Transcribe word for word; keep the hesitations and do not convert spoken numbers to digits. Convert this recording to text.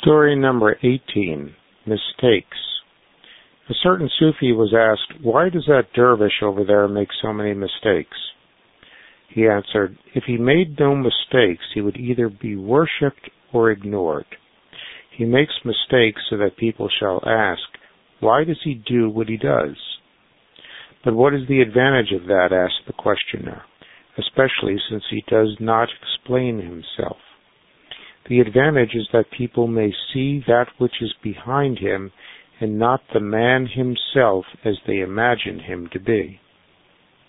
Story number eighteen, Mistakes. A certain Sufi was asked, "Why does that dervish over there make so many mistakes?" He answered, "If he made no mistakes, he would either be worshipped or ignored. He makes mistakes so that people shall ask, 'Why does he do what he does?'" "But what is the advantage of that?" asked the questioner, "especially since he does not explain himself." "The advantage is that people may see that which is behind him and not the man himself as they imagine him to be."